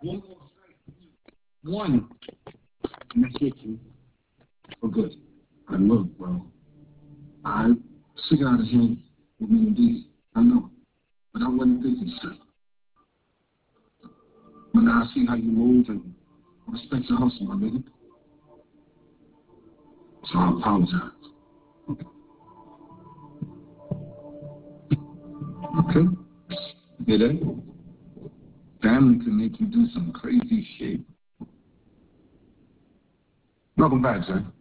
One more strike. One. And that's it, Q. For good. And look, bro. I figured out ahead with me and D. I know. But I wasn't thinking straight. But now I see how you move and respect your hustle, my nigga. So I apologize. Okay? Hear that? Family can make you do some crazy shit. Welcome back, Jay.